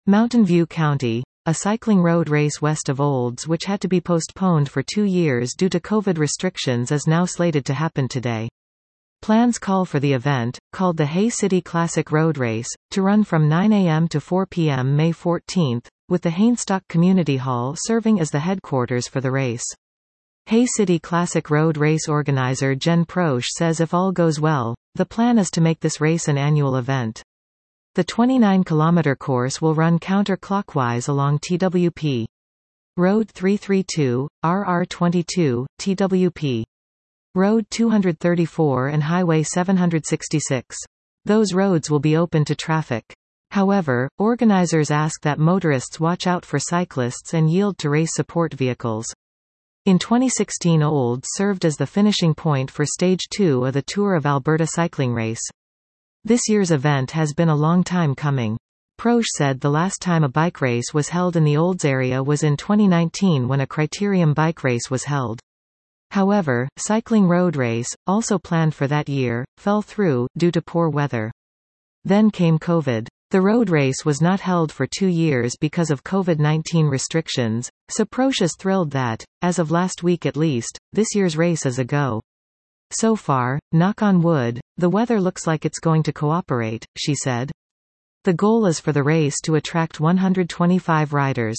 Mountain View County. A cycling road race west of Olds which had to be postponed for 2 years due to COVID restrictions is now slated to happen today. Plans call for the event, called the Hay City Classic Road Race, to run from 9 a.m. to 4 p.m. May 14, with the Hainstock Community Hall serving as the headquarters for the race. Hay City Classic Road Race organizer Jen Prosch says if all goes well, the plan is to make this race an annual event. The 29-kilometer course will run counter-clockwise along TWP. Road 332, RR22, TWP. Road 234 and Highway 766. Those roads will be open to traffic. However, organizers ask that motorists watch out for cyclists and yield to race support vehicles. In 2016, Olds served as the finishing point for Stage 2 of the Tour of Alberta cycling race. This year's event has been a long time coming. Prosch said the last time a bike race was held in the Olds area was in 2019 when a Criterium bike race was held. However, Cycling Road Race, also planned for that year, fell through, due to poor weather. Then came COVID. The road race was not held for 2 years because of COVID-19 restrictions, so Prosch is thrilled that, as of last week at least, this year's race is a go. So far, knock on wood, the weather looks like it's going to cooperate, she said. The goal is for the race to attract 125 riders.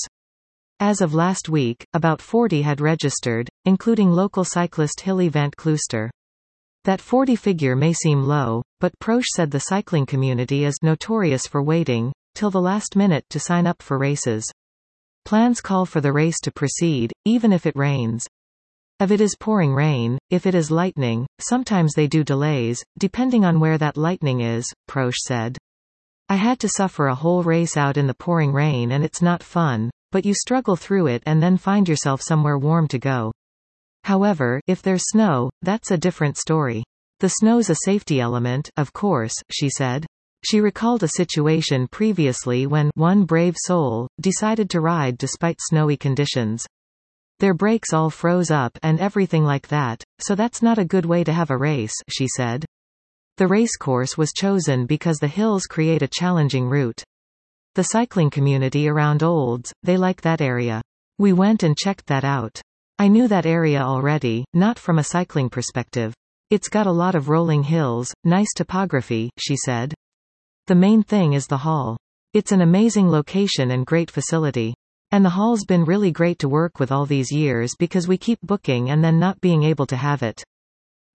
As of last week, about 40 had registered, including local cyclist Hilly Van Klooster. That 40 figure may seem low, but Prosch said the cycling community is notorious for waiting till the last minute to sign up for races. Plans call for the race to proceed, even if it rains. If it is pouring rain, if it is lightning, sometimes they do delays, depending on where that lightning is, Prosch said. I had to suffer a whole race out in the pouring rain and it's not fun, but you struggle through it and then find yourself somewhere warm to go. However, if there's snow, that's a different story. The snow's a safety element, of course, she said. She recalled a situation previously when one brave soul decided to ride despite snowy conditions. Their brakes all froze up and everything like that, so that's not a good way to have a race, she said. The racecourse was chosen because the hills create a challenging route. The cycling community around Olds, they like that area. We went and checked that out. I knew that area already, not from a cycling perspective. It's got a lot of rolling hills, nice topography, she said. The main thing is the hall. It's an amazing location and great facility. And the hall's been really great to work with all these years because we keep booking and then not being able to have it.